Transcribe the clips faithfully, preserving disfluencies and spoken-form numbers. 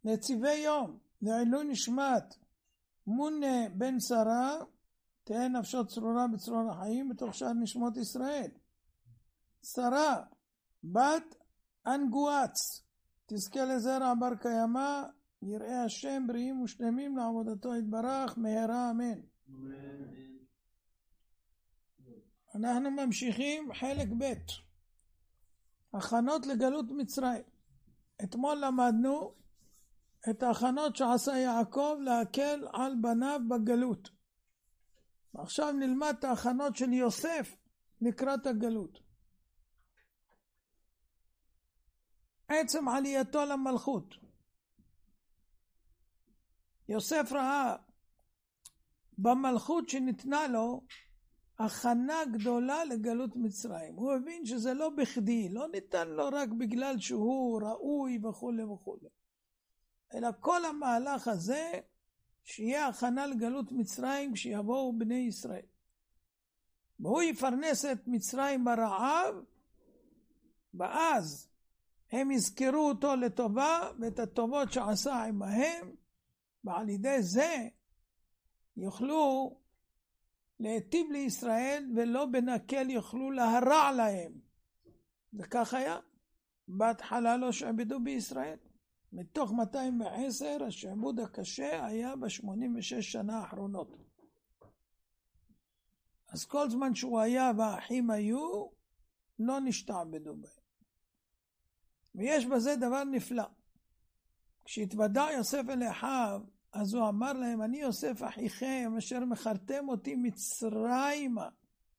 נציבי יום, לעילוי נשמת מונה בן שרה, תהא נפשו צרורה בצרור החיים בתוך שאר נשמות ישראל. שרה, בת אנגואץ, תזכה לזרע בר קיימא, יראה השם בריאים ושלמים לעבודתו יתברך, מהרה אמן. אנחנו ממשיכים חלק ב', הכנות לגלות מצרים. אתמול למדנו את ההכנות שעשה יעקב להקל על בניו בגלות. עכשיו נלמד את ההכנות של יוסף לקראת הגלות. עצם עלייתו למלכות. יוסף ראה במלכות שניתנה לו הכנה גדולה לגלות מצרים. הוא הבין שזה לא בכדי, לא ניתן לו רק בגלל שהוא ראוי וכו' וכו'. אלא כל המהלך הזה שיהיה הכנה לגלות מצרים כשיבואו בני ישראל. והוא יפרנס את מצרים ברעב, ואז הם יזכרו אותו לטובה ואת הטובות שעשה עמהם, ועל ידי זה יוכלו להיטיב לישראל ולא בנקל יוכלו להרע להם. וכך היה. בהתחלה לא שעבדו בישראל. מתוך מאתיים ועשר השעבוד הקשה היה ב-שמונים ושש שנה האחרונות. אז כל זמן שהוא היה והאחים היו, לא נשתעבדו בהם. ויש בזה דבר נפלא. כשהתוודע יוסף אל אחיו, אז הוא אמר להם, אני יוסף אחיכם אשר מכרתם אותי מצרימה.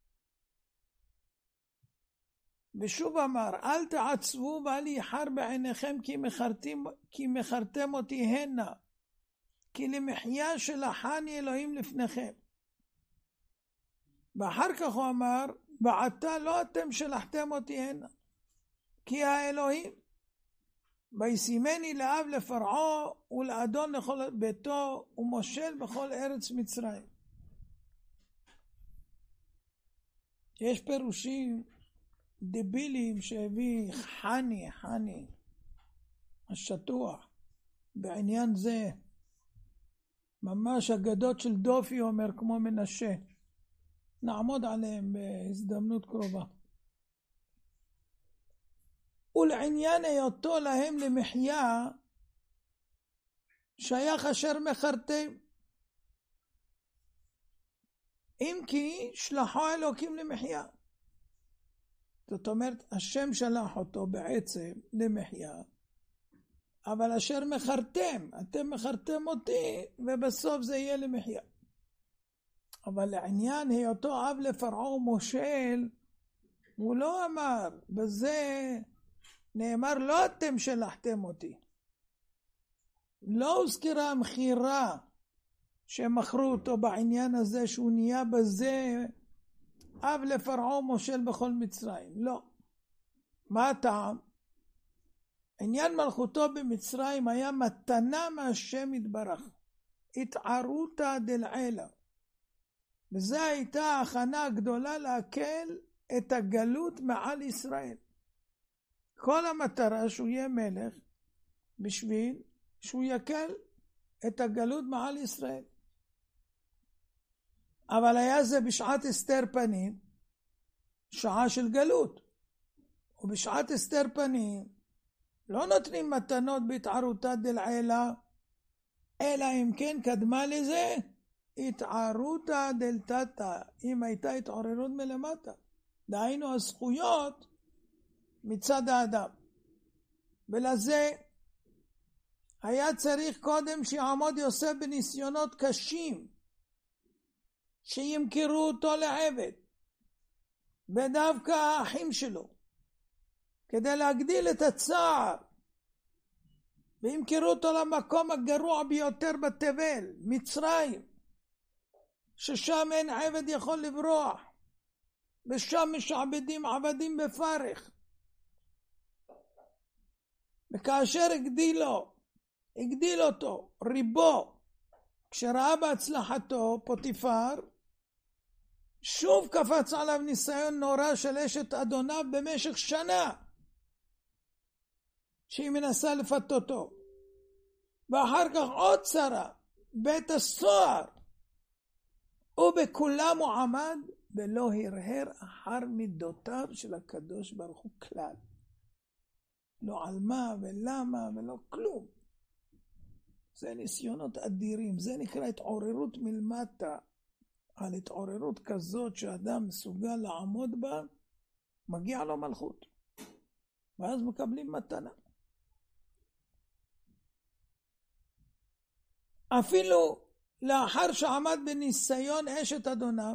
ושוב אמר, אל תעצבו ואל יחר בעיניכם כי מכרתם, כי מכרתם אותי הנה, כי למחיה שלחני אלוהים לפניכם. ואחר כך הוא אמר, ועתה לא אתם שלחתם אותי הנה, כי האלוהים. וישימני לאב לפרעה ולאדון לכל ביתו ומושל בכל ארץ מצרים. יש פירושים דבילים שהביא חני, חני, השטוח, בעניין זה, ממש אגדות של דופי אומר כמו מנשה, נעמוד עליהם בהזדמנות קרובה. ולעניין היותו להם למחיה, שייך אשר מכרתם. אם כי שלחו אלוקים למחיה. זאת אומרת, השם שלח אותו בעצם למחיה, אבל אשר מכרתם, אתם מכרתם אותי, ובסוף זה יהיה למחיה. אבל לעניין היותו אב לפרעה ומושל, הוא לא אמר, בזה נאמר, לא אתם שלחתם אותי. לא הוזכרה המחירה שמכרו אותו בעניין הזה, שהוא נהיה בזה אב לפרעה מושל בכל מצרים. לא. מה הטעם? עניין מלכותו במצרים היה מתנה מהשם יתברך. התערותא דלעילא. וזה הייתה ההכנה הגדולה להקל את הגלות מעל ישראל. כל המטרה שהוא יהיה מלך בשביל שהוא יקל את הגלות מעל ישראל. אבל היה זה בשעת אסתר פנים, שעה של גלות. ובשעת אסתר פנים לא נותנים מתנות בהתערותא דלעילא, אלא אם כן קדמה לזה התערותא דלתתא, אם הייתה התעוררות מלמטה. דהיינו הזכויות מצד האדם. ולזה היה צריך קודם שיעמוד יוסף בניסיונות קשים, שימכרו אותו לעבד, ודווקא האחים שלו, כדי להגדיל את הצער, וימכרו אותו למקום הגרוע ביותר בתבל, מצרים, ששם אין עבד יכול לברוח, ושם משעבדים עבדים בפרך. וכאשר הגדילו, הגדיל אותו, ריבו, כשראה בהצלחתו פוטיפר, שוב קפץ עליו ניסיון נורא של אשת אדוניו במשך שנה, שהיא מנסה לפתותו. ואחר כך עוד צרה, בית הסוהר, ובכולם הוא עמד, ולא הרהר אחר מידותיו של הקדוש ברוך הוא כלל. לא על מה ולמה ולא כלום. זה ניסיונות אדירים, זה נקרא התעוררות מלמטה. על התעוררות כזאת שאדם מסוגל לעמוד בה, מגיע לו מלכות. ואז מקבלים מתנה. אפילו לאחר שעמד בניסיון אשת אדוניו,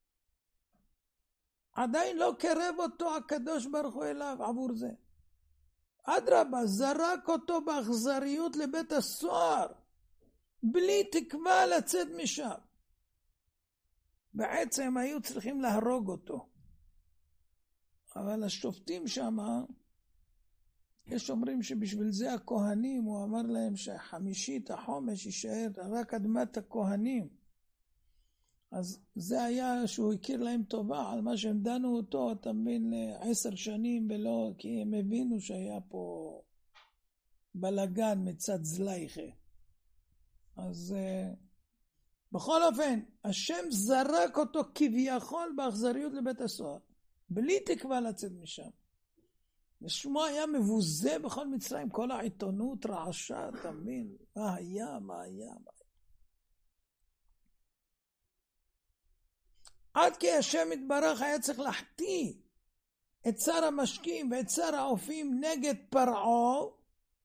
עדיין לא קרב אותו הקדוש ברוך הוא אליו עבור זה. אדרבה, זרק אותו באכזריות לבית הסוהר, בלי תקווה לצאת משם. בעצם היו צריכים להרוג אותו. אבל השופטים שם, יש אומרים שבשביל זה הכהנים, הוא אמר להם שחמישית החומש יישאר רק אדמת הכהנים. אז זה היה שהוא הכיר להם טובה על מה שהם דנו אותו, אתה מבין, לעשר שנים ולא, כי הם הבינו שהיה פה בלגן מצד זלייכה. אז בכל אופן, השם זרק אותו כביכול באכזריות לבית הסוהר, בלי תקווה לצאת משם. ושמו היה מבוזה בכל מצרים, כל העיתונות רעשה, אתה מבין, מה היה, מה היה, מה היה. עד כי השם יתברך היה צריך להחטיא את שר המשקים ואת שר האופים נגד פרעה,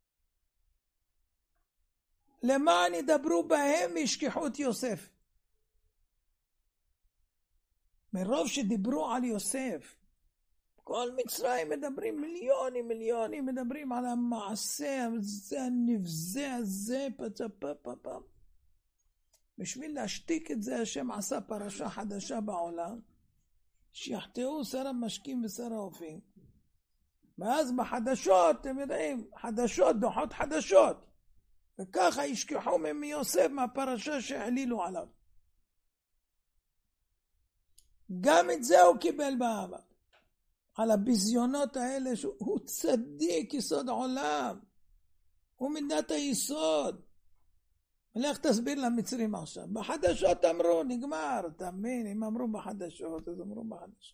למען ידברו בהם וישכחו את יוסף. מרוב שדיברו על יוסף, כל מצרים מדברים מיליונים מיליונים, מדברים על המעשה הזה, הנבזה הזה, פצפפפפ. בשביל להשתיק את זה, השם עשה פרשה חדשה בעולם, שיחטאו שר המשקים ושר האופים. ואז בחדשות, אתם יודעים, חדשות, דוחות חדשות. וככה ישכחו מיוסף מהפרשה שהעלילו עליו. גם את זה הוא קיבל באהבה. על הביזיונות האלה שהוא צדיק יסוד עולם. הוא מידת היסוד. ולך תסביר למצרים עכשיו. בחדשות אמרו, נגמר, תאמין, אם אמרו בחדשות, אז אמרו בחדשות.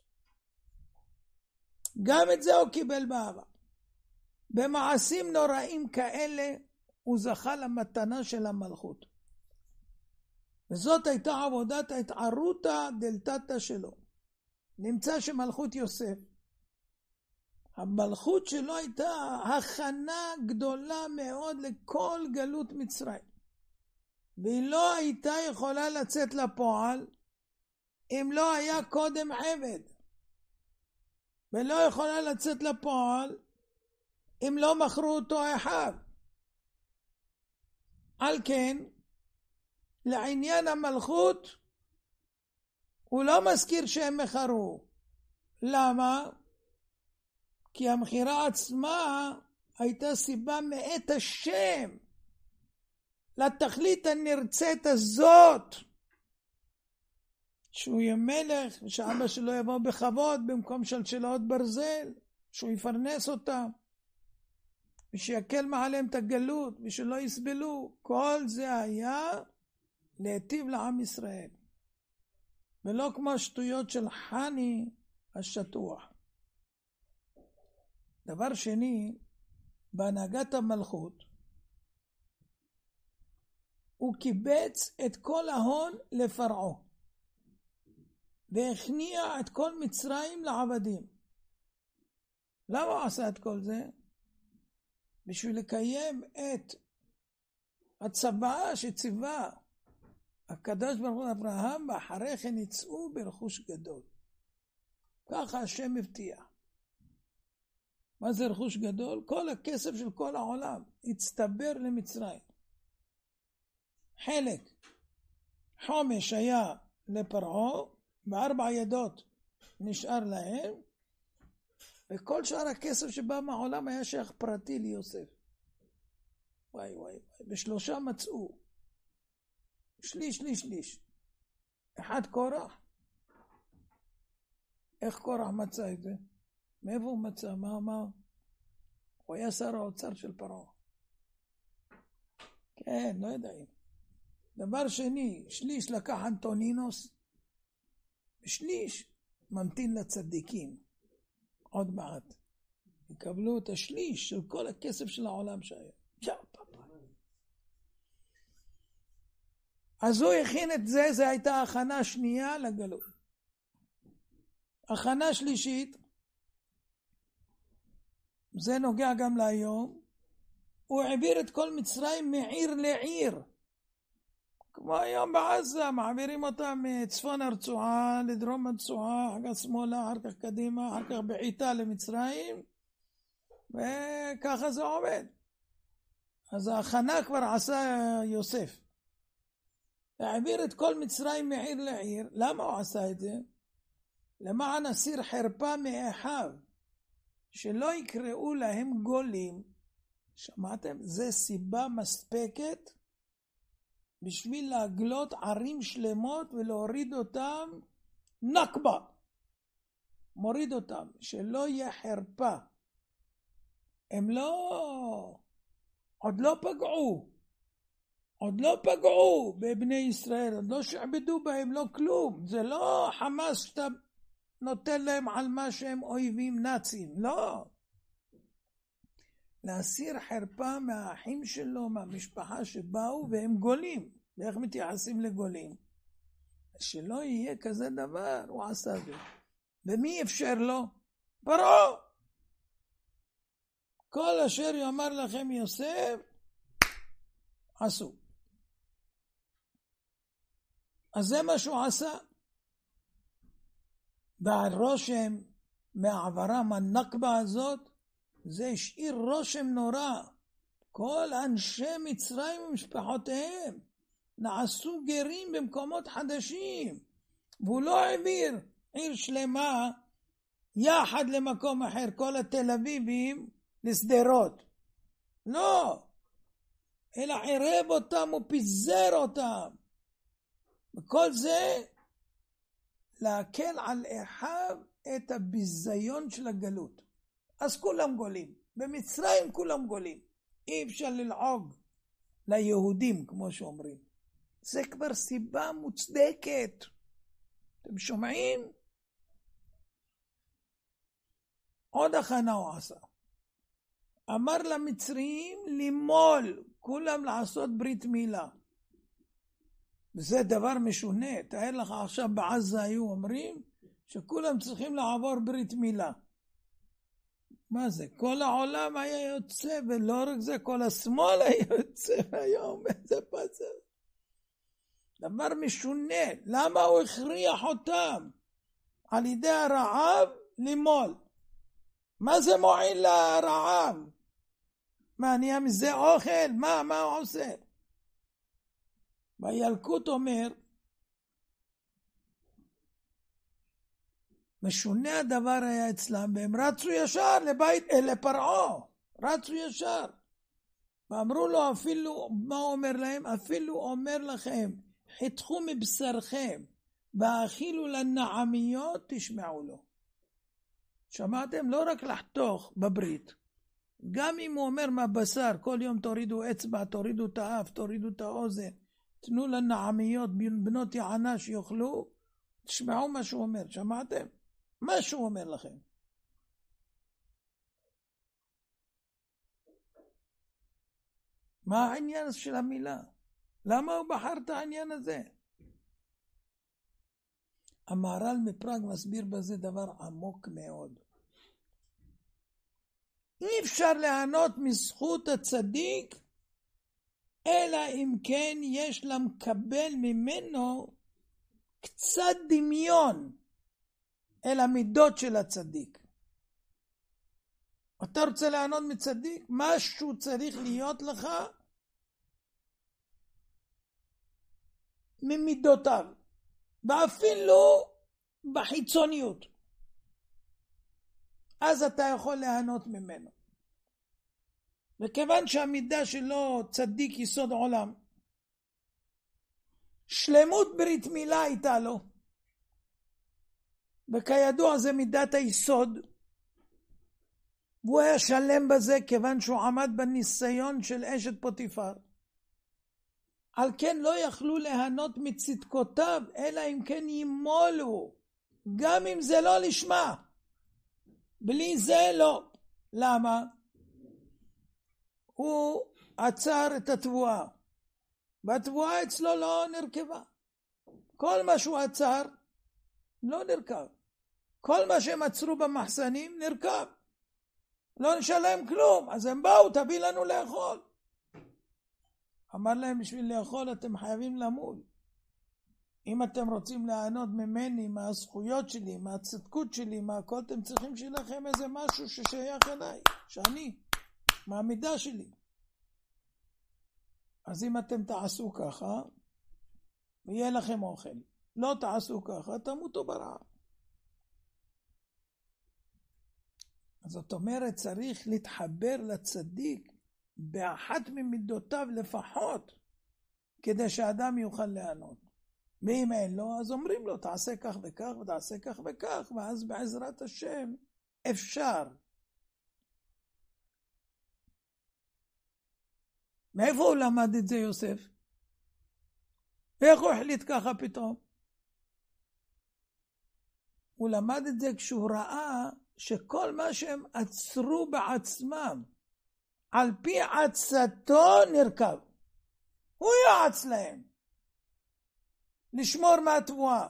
גם את זה הוא קיבל באהבה. במעשים נוראים כאלה, הוא זכה למתנה של המלכות. וזאת הייתה עבודת ההתערותא דלתתא שלו. נמצא שמלכות יוסף, המלכות שלו הייתה הכנה גדולה מאוד לכל גלות מצרים. והיא לא הייתה יכולה לצאת לפועל אם לא היה קודם עבד. ולא יכולה לצאת לפועל אם לא מכרו אותו אחיו. על כן, לעניין המלכות, הוא לא מזכיר שהם מכרו. למה? כי המכירה עצמה הייתה סיבה מאת השם, לתכלית הנרצית הזאת, שהוא יהיה מלך, ושאבא שלו יבוא בכבוד במקום שלשלות ברזל, שהוא יפרנס אותם, ושיקל מעליהם את הגלות, ושלא יסבלו. כל זה היה להיטיב לעם ישראל. ולא כמו השטויות של חני השטוח. דבר שני, בהנהגת המלכות, הוא קיבץ את כל ההון לפרעה. והכניע את כל מצרים לעבדים. למה הוא עשה את כל זה? בשביל לקיים את הצוואה שציווה הקדוש ברוך הוא אברהם, ואחרי כן יצאו ברכוש גדול. ככה השם הבטיח. מה זה רכוש גדול? כל הכסף של כל העולם הצטבר למצרים. חלק חומש היה לפרעה, בארבע ידות נשאר להם, וכל שאר הכסף שבא מהעולם היה שייך פרטי ליוסף. וואי וואי וואי, בשלושה מצאו. שליש, שליש, שליש. אחד קורח. איך קורח מצא את זה? מאיפה הוא מצא? מה אמר? הוא היה שר האוצר של פרעה. כן, לא יודעים. דבר שני, שליש לקח אנטונינוס, שליש ממתין לצדיקים. עוד מעט. יקבלו את השליש של כל הכסף של העולם שהיה. אז הוא הכין את זה, זה הייתה הכנה שנייה לגלות. הכנה שלישית, זה נוגע גם להיום, הוא העביר את כל מצרים מעיר לעיר. כמו היום בעזה, מעבירים אותם מצפון הרצועה לדרום הרצועה, אחר כך שמאלה, אחר כך קדימה, אחר כך בעיטה למצרים, וככה זה עובד. אז ההכנה כבר עשה יוסף. העביר את כל מצרים מעיר לעיר. למה הוא עשה את זה? למען הסיר חרפה מאחיו, שלא יקראו להם גולים. שמעתם? זה סיבה מספקת בשביל להגלות ערים שלמות ולהוריד אותם נקבה. מוריד אותם, שלא יהיה חרפה. הם לא, עוד לא פגעו. עוד לא פגעו בבני ישראל, עוד לא שעבדו בהם, לא כלום. זה לא חמאס שאתה נותן להם על מה שהם אויבים נאצים, לא. להסיר חרפה מהאחים שלו, מהמשפחה שבאו והם גולים. ואיך מתייחסים לגולים? שלא יהיה כזה דבר, הוא עשה זה. ומי אפשר לו? פרעה. כל אשר יאמר לכם יוסף, עשו. אז זה מה שהוא עשה. והרושם מהעברם הנקבה הזאת, זה השאיר רושם נורא. כל אנשי מצרים ומשפחותיהם נעשו גרים במקומות חדשים. והוא לא העביר עיר שלמה יחד למקום אחר, כל התל אביבים לסדרות. לא. אלא ערב אותם ופיזר אותם. וכל זה להקל על אחיו את הביזיון של הגלות. אז כולם גולים. במצרים כולם גולים. אי אפשר ללעוג ליהודים, כמו שאומרים. זה כבר סיבה מוצדקת. אתם שומעים? עוד הכנה הוא עשה. אמר למצרים למול, כולם לעשות ברית מילה. וזה דבר משונה. תאר לך עכשיו בעזה היו אומרים שכולם צריכים לעבור ברית מילה. מה זה? כל העולם היה יוצא, ולא רק זה, כל השמאל היה יוצא היום. איזה פצע. דבר משונה. למה הוא הכריח אותם על ידי הרעב למול? מה זה מועיל לרעב? מה, נהיה מזה אוכל? מה, מה הוא עושה? בילקוט אומר, משונה הדבר היה אצלם, והם רצו ישר לבית, לפרעה, רצו ישר. ואמרו לו אפילו, מה הוא אומר להם? אפילו אומר לכם, חתכו מבשרכם, והאכילו לנעמיות, תשמעו לו. שמעתם? לא רק לחתוך בברית. גם אם הוא אומר מהבשר, כל יום תורידו אצבע, תורידו את האף, תורידו את האוזן, תנו לנעמיות, בנות יענה שיוכלו, תשמעו מה שהוא אומר. שמעתם? מה שהוא אומר לכם. מה העניין של המילה? למה הוא בחר את העניין הזה? המהר"ל מפראג מסביר בזה דבר עמוק מאוד. אי אפשר ליהנות מזכות הצדיק, אלא אם כן יש למקבל ממנו קצת דמיון אל המידות של הצדיק. אתה רוצה ליהנות מצדיק? משהו צריך להיות לך ממידותיו, ואפילו בחיצוניות. אז אתה יכול ליהנות ממנו. וכיוון שהמידה שלו צדיק יסוד עולם, שלמות ברית מילה הייתה לו, וכידוע זה מידת היסוד, והוא היה שלם בזה כיוון שהוא עמד בניסיון של אשת פוטיפר. על כן לא יכלו ליהנות מצדקותיו, אלא אם כן ימולו, גם אם זה לא לשמה. בלי זה לא. למה? הוא עצר את התבואה, והתבואה אצלו לא נרכבה. כל מה שהוא עצר לא נרכב. כל מה שהם עצרו במחסנים נרכב. לא נשלם כלום, אז הם באו, תביא לנו לאכול. אמר להם, בשביל לאכול אתם חייבים למול. אם אתם רוצים ליהנות ממני, מהזכויות שלי, מהצדקות שלי, מהכל, אתם צריכים שיהיה לכם איזה משהו ששייך אליי, שאני, מהמידה שלי. אז אם אתם תעשו ככה, ויהיה לכם אוכל. לא תעשו ככה, תמותו ברעב. אז זאת אומרת, צריך להתחבר לצדיק באחת ממידותיו לפחות, כדי שאדם יוכל ליהנות. ואם אין לו, אז אומרים לו, תעשה כך וכך ותעשה כך וכך, ואז בעזרת השם אפשר. מאיפה הוא למד את זה יוסף? איך הוא החליט ככה פתאום? הוא למד את זה כשהוא ראה שכל מה שהם עצרו בעצמם, על פי עצתו נרכב. הוא יעץ להם לשמור מהתבואה.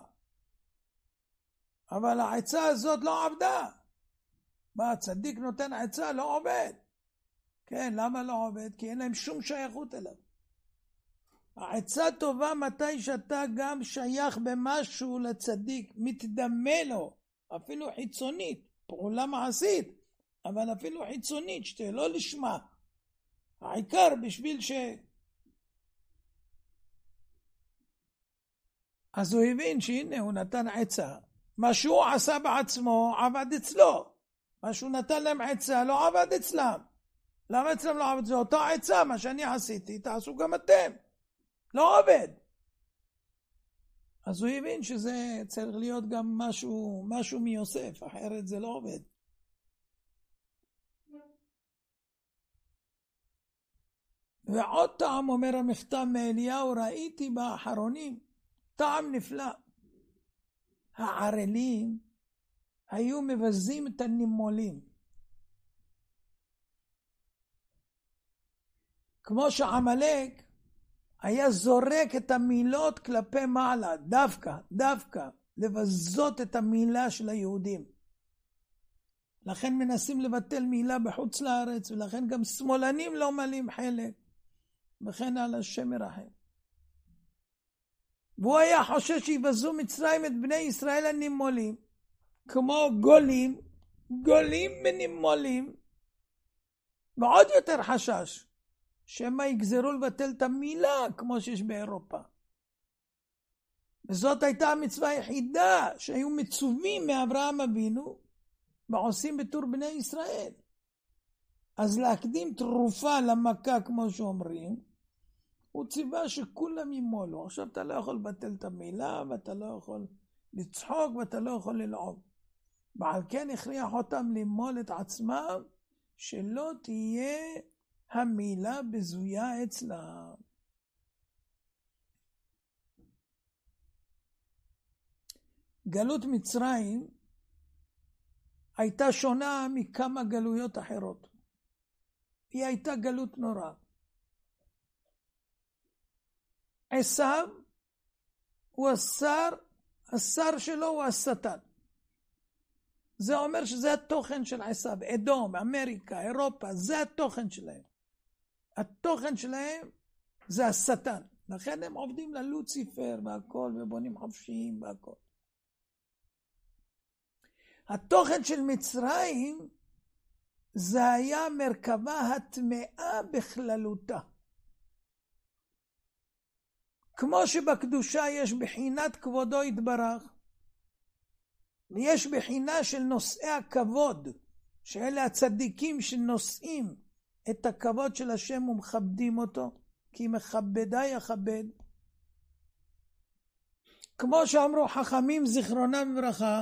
אבל העצה הזאת לא עבדה. מה, הצדיק נותן עצה? לא עובד. כן, למה לא עובד? כי אין להם שום שייכות אליו. העצה טובה מתי שאתה גם שייך במשהו לצדיק, מתדמה לו, אפילו חיצונית, פעולה מעשית, אבל אפילו חיצונית, שתהיה לא לשמה. העיקר בשביל ש... אז הוא הבין שהנה הוא נתן עצה. מה שהוא עשה בעצמו עבד אצלו. מה שהוא נתן להם עצה לא עבד אצלם. למה אצלם לא עבד? זה אותה עצה, מה שאני עשיתי, תעשו גם אתם. לא עובד. אז הוא הבין שזה צריך להיות גם משהו, משהו מיוסף, אחרת זה לא עובד. ועוד טעם, אומר המכתב מאליהו, ראיתי באחרונים, טעם נפלא. הערלים היו מבזים את הנימולים. כמו שעמלק היה זורק את המילות כלפי מעלה, דווקא, דווקא, לבזות את המילה של היהודים. לכן מנסים לבטל מילה בחוץ לארץ, ולכן גם שמאלנים לא מלאים חלק, וכן על השם ירחם. והוא היה חושש שיבזו מצרים את בני ישראל הנימולים, כמו גולים, גולים ונימולים, ועוד יותר חשש, שמה יגזרו לבטל את המילה כמו שיש באירופה. וזאת הייתה המצווה היחידה שהיו מצווים מאברהם אבינו, ועושים בתור בני ישראל. אז להקדים תרופה למכה כמו שאומרים, הוא ציווה שכולם ימולו. עכשיו אתה לא יכול לבטל את המילה, ואתה לא יכול לצחוק, ואתה לא יכול ללעוב. ועל כן הכריח אותם למול את עצמם, שלא תהיה המילה בזויה אצלם. גלות מצרים הייתה שונה מכמה גלויות אחרות. היא הייתה גלות נורא. עשיו הוא השר, השר שלו הוא השטן. זה אומר שזה התוכן של עשיו, אדום, אמריקה, אירופה, זה התוכן שלהם. התוכן שלהם זה השטן. לכן הם עובדים ללוציפר והכל, ובונים חופשיים והכל. התוכן של מצרים זה היה מרכבה הטמאה בכללותה. כמו שבקדושה יש בחינת כבודו יתברך, ויש בחינה של נושאי הכבוד, שאלה הצדיקים שנושאים את הכבוד של השם ומכבדים אותו, כי מכבדה יכבד. כמו שאמרו חכמים זיכרונם לברכה,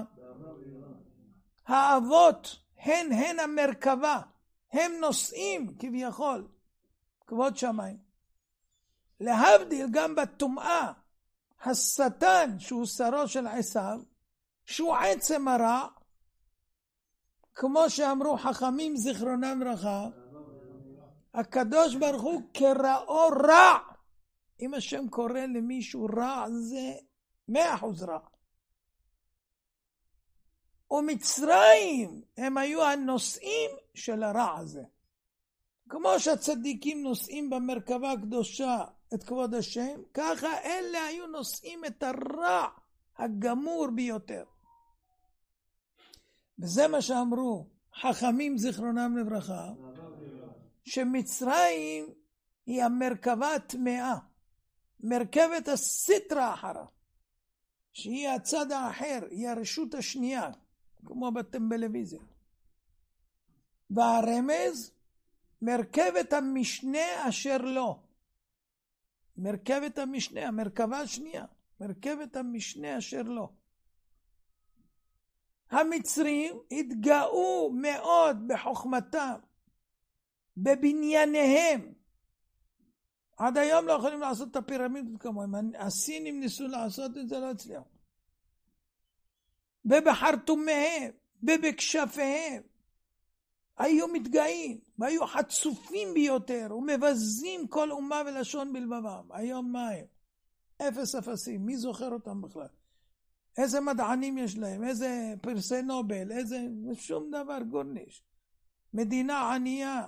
האבות הן הן המרכבה, הם נושאים כביכול כבוד שמיים. להבדיל גם בטומאה, השטן שהוא שרו של עשיו, שהוא עצם הרע, כמו שאמרו חכמים זיכרונם לברכה, הקדוש ברוך הוא קראו רע. אם השם קורא למישהו רע, זה מאה אחוז רע. ומצרים הם היו הנושאים של הרע הזה. כמו שהצדיקים נושאים במרכבה הקדושה את כבוד השם, ככה אלה היו נושאים את הרע הגמור ביותר. וזה מה שאמרו חכמים זיכרונם לברכה, שמצרים היא המרכבה הטמאה, מרכבת הסטרה אחרה, שהיא הצד האחר, היא הרשות השנייה, כמו בטלוויזיה. והרמז, מרכבת המשנה אשר לא. מרכבת המשנה, המרכבה השנייה, מרכבת המשנה אשר לא. המצרים התגאו מאוד בחוכמתם, בבנייניהם. עד היום לא יכולים לעשות את הפירמידות כמוהם. הסינים ניסו לעשות את זה, לא הצליחו. ובחרטומיהם, ובכשפיהם. היו מתגאים, והיו חצופים ביותר, ומבזים כל אומה ולשון בלבבם. היום מה הם? אפס אפסים, מי זוכר אותם בכלל? איזה מדענים יש להם, איזה פרסי נובל, איזה, שום דבר גורניש. מדינה ענייה.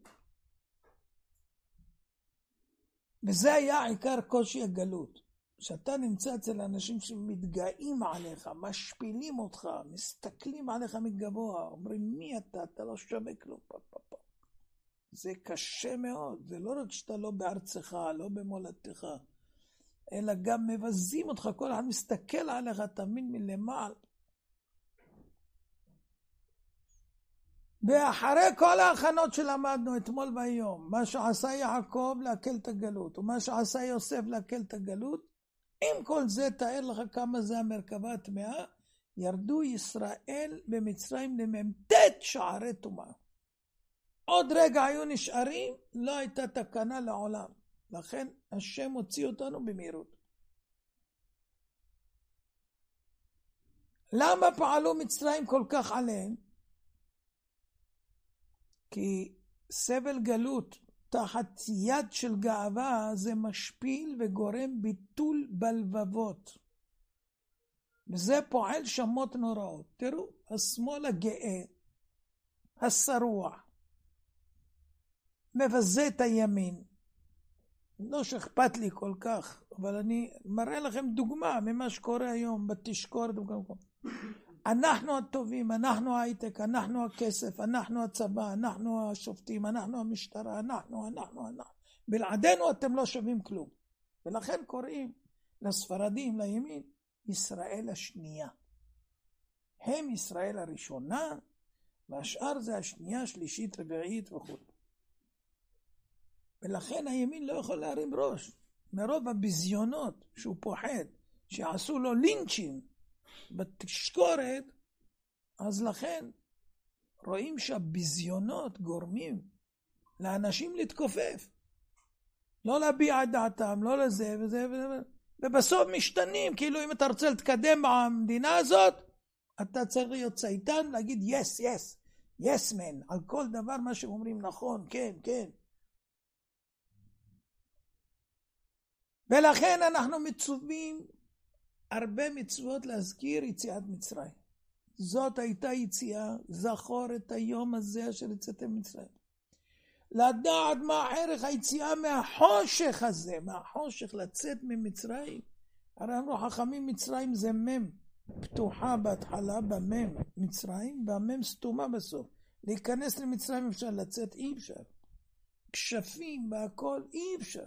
וזה היה עיקר קושי הגלות. שאתה נמצא אצל אנשים שמתגאים עליך, משפילים אותך, מסתכלים עליך מגבוה, אומרים מי אתה, אתה לא שווה כלום. זה קשה מאוד, זה לא רק שאתה לא בארצך, לא במולדתך, אלא גם מבזים אותך, כל אחד מסתכל עליך, תמיד מלמעלה. ואחרי כל ההכנות שלמדנו אתמול והיום, מה שעשה יעקב להקל את הגלות, ומה שעשה יוסף להקל את הגלות, עם כל זה תאר לך כמה זה המרכבה הטמאה, ירדו ישראל במצרים לממתת שערי טומאה. עוד רגע היו נשארים, לא הייתה תקנה לעולם. לכן השם הוציא אותנו במהירות. למה פעלו מצרים כל כך עליהם? כי סבל גלות תחת יד של גאווה זה משפיל וגורם ביטול בלבבות. וזה פועל שמות נוראות. תראו, השמאל הגאה, השרוע, מבזה את הימין. לא שאכפת לי כל כך, אבל אני מראה לכם דוגמה ממה שקורה היום בתשקורת. אנחנו הטובים, אנחנו ההייטק, אנחנו הכסף, אנחנו הצבא, אנחנו השופטים, אנחנו המשטרה, אנחנו, אנחנו, אנחנו. בלעדינו אתם לא שווים כלום. ולכן קוראים לספרדים, לימין, ישראל השנייה. הם ישראל הראשונה, והשאר זה השנייה, שלישית, רביעית וכו'. ולכן הימין לא יכול להרים ראש. מרוב הביזיונות שהוא פוחד, שעשו לו לינצ'ים, בתשקורת, אז לכן רואים שהביזיונות גורמים לאנשים להתכופף. לא להביע את דעתם, לא לזה וזה וזה. ובסוף משתנים, כאילו אם אתה רוצה להתקדם במדינה הזאת, אתה צריך להיות צייתן, להגיד yes, yes, yes man, על כל דבר מה שאומרים נכון, כן, כן. ולכן אנחנו מצווים הרבה מצוות להזכיר יציאת מצרים. זאת הייתה יציאה, זכור את היום הזה אשר יצאתם מצרים. לדעת מה ערך היציאה מהחושך הזה, מהחושך לצאת ממצרים. הרי אמרו חכמים מצרים זה מם, פתוחה בהתחלה במם מצרים, והמם סתומה בסוף. להיכנס למצרים אפשר, לצאת אי אפשר. כשפים והכל אי אפשר.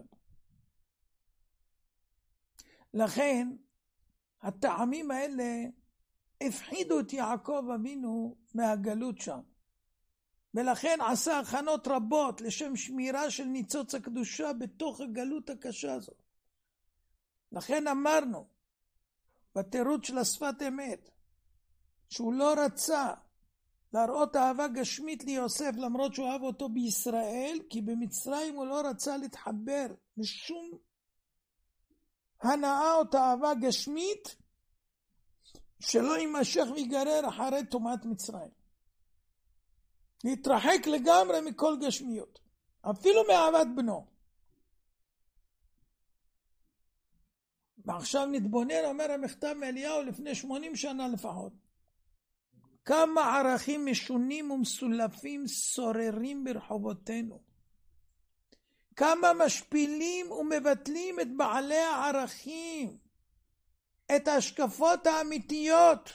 לכן, הטעמים האלה הפחידו את יעקב אבינו מהגלות שם. ולכן עשה הכנות רבות לשם שמירה של ניצוץ הקדושה בתוך הגלות הקשה הזאת. לכן אמרנו, בתירוץ של השפת אמת, שהוא לא רצה להראות אהבה גשמית ליוסף, למרות שהוא אהב אותו בישראל, כי במצרים הוא לא רצה להתחבר לשום הנאה או תאווה גשמית, שלא יימשך ויגרר אחרי טומאת מצרים. להתרחק לגמרי מכל גשמיות, אפילו מאהבת בנו. ועכשיו נתבונן, אומר המכתב מאליהו לפני שמונים שנה לפחות, כמה ערכים משונים ומסולפים שוררים ברחובותינו. כמה משפילים ומבטלים את בעלי הערכים, את ההשקפות האמיתיות.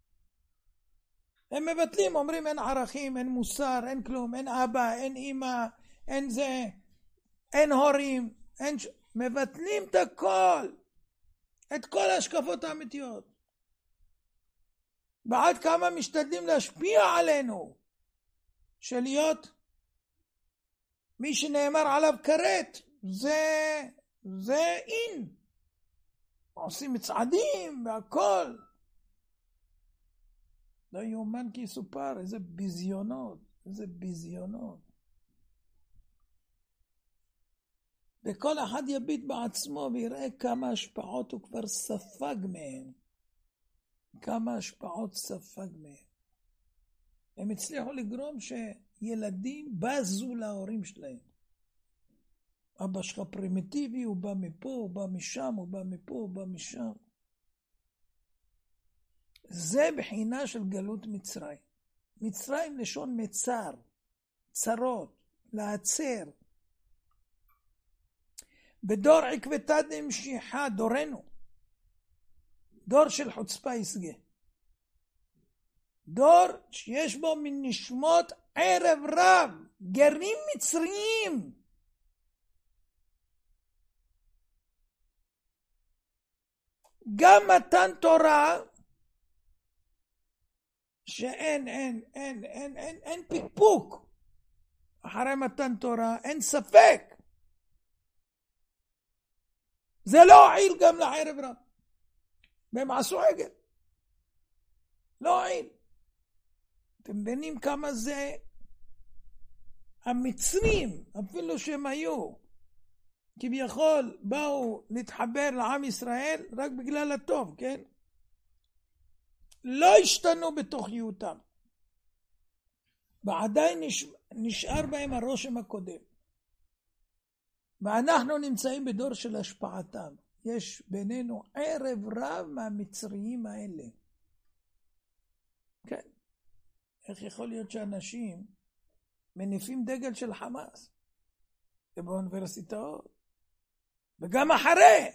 הם מבטלים, אומרים אין ערכים, אין מוסר, אין כלום, אין אבא, אין אמא, אין זה, אין הורים, אין ש... מבטלים את הכל, את כל ההשקפות האמיתיות. ועד כמה משתדלים להשפיע עלינו, של להיות מי שנאמר עליו כרת, זה, זה אין. עושים מצעדים והכל. לא יאומן כי יסופר, איזה ביזיונות, איזה ביזיונות. וכל אחד יביט בעצמו ויראה כמה השפעות הוא כבר ספג מהם. כמה השפעות ספג מהם. הם הצליחו לגרום שילדים בזו להורים שלהם. אבא שלך פרימיטיבי, הוא בא מפה, הוא בא משם, הוא בא מפה, הוא בא משם. זה בחינה של גלות מצרים. מצרים לשון מצר, צרות, לעצר. בדור עקבתא דמשיחא, דורנו, דור של חוצפה יסגה. דור שיש בו מן נשמות ערב רב, גרים מצריים. גם מתן תורה, שאין, אין, אין, אין, אין, אין פקפוק. אחרי מתן תורה, אין ספק. זה לא הועיל גם לערב רב. והם עשו עגל. לא הועיל. אתם מבינים כמה זה המצרים, אפילו שהם היו, כביכול באו להתחבר לעם ישראל רק בגלל הטוב, כן? לא השתנו בתוכיותם. ועדיין נשאר בהם הרושם הקודם. ואנחנו נמצאים בדור של השפעתם. יש בינינו ערב רב מהמצריים האלה. כן. איך יכול להיות שאנשים מניפים דגל של חמאס? ובאוניברסיטאות. וגם אחרי.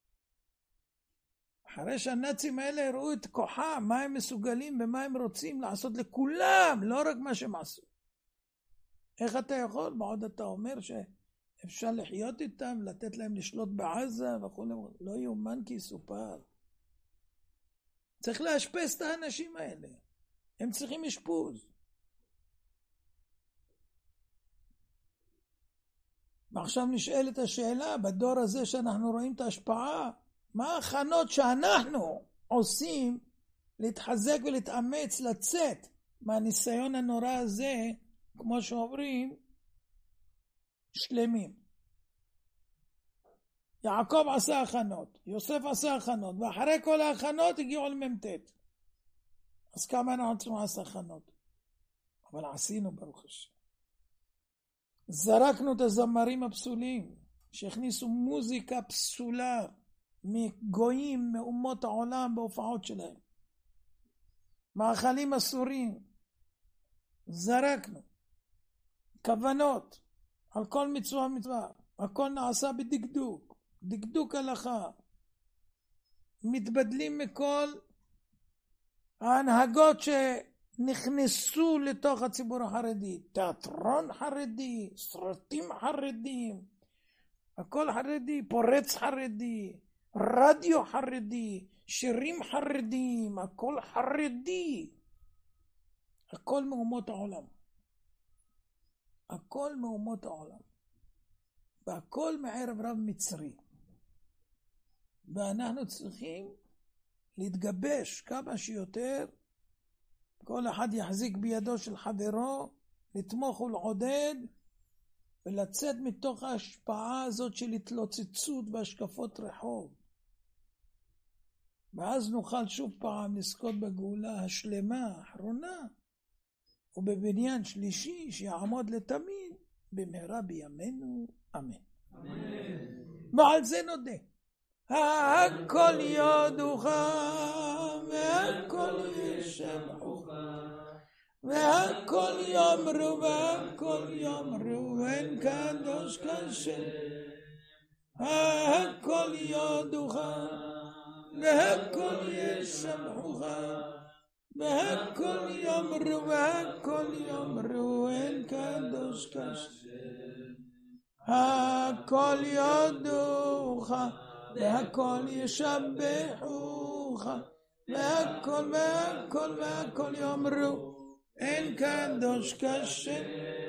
אחרי שהנאצים האלה הראו את כוחם, מה הם מסוגלים ומה הם רוצים לעשות לכולם, לא רק מה שהם עשו. איך אתה יכול? בעוד אתה אומר שאפשר לחיות איתם, לתת להם לשלוט בעזה וכו'. לא יאומן כי יסופר. צריך להשפס את האנשים האלה. הם צריכים אשפוז. ועכשיו נשאלת השאלה, בדור הזה שאנחנו רואים את ההשפעה, מה ההכנות שאנחנו עושים להתחזק ולהתאמץ, לצאת מהניסיון הנורא הזה, כמו שאומרים, שלמים. יעקב עשה הכנות, יוסף עשה הכנות, ואחרי כל ההכנות הגיעו לממתת. אז כמה אנחנו צריכים לעשות הכנות? אבל עשינו ברוך השם. זרקנו את הזמרים הפסולים, שהכניסו מוזיקה פסולה, מגויים, מאומות העולם בהופעות שלהם. מאכלים אסורים. זרקנו. כוונות. על כל מצווה ומצווה. הכל נעשה בדקדוק. דקדוק הלכה. מתבדלים מכל ההנהגות שנכנסו לתוך הציבור החרדי. תיאטרון חרדי, סרטים חרדים. הכל חרדי, פורץ חרדי. רדיו חרדי, שירים חרדים, הכל חרדי. הכל מאומות העולם. הכל מאומות העולם. והכל מערב רב מצרי. ואנחנו צריכים להתגבש כמה שיותר, כל אחד יחזיק בידו של חברו, לתמוך ולעודד, ולצאת מתוך ההשפעה הזאת של התלוצצות והשקפות רחוב. ואז נוכל שוב פעם לזכות בגאולה השלמה האחרונה, ובבניין שלישי שיעמוד לתמיד במהרה בימינו, אמן. אמן. ועל זה נודה. הכל יודוך והכל ישבחוך והכל יאמרו והכל יאמרו אין קדוש כשם. הכל יודוך והכל ישבחוך והכל יאמרו והכל יאמרו אין קדוש כשם. הכל יודוך והכל ישבחוך והכל והכל והכל יאמרו אין קדוש כשם.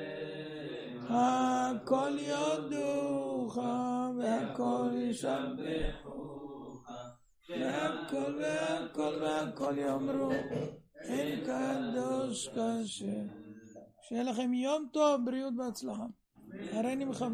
הכל יודוך והכל ישבחוך והכל והכל והכל יאמרו אין קדוש כשם. שיהיה לכם יום טוב, בריאות והצלחה. הריני מכבד.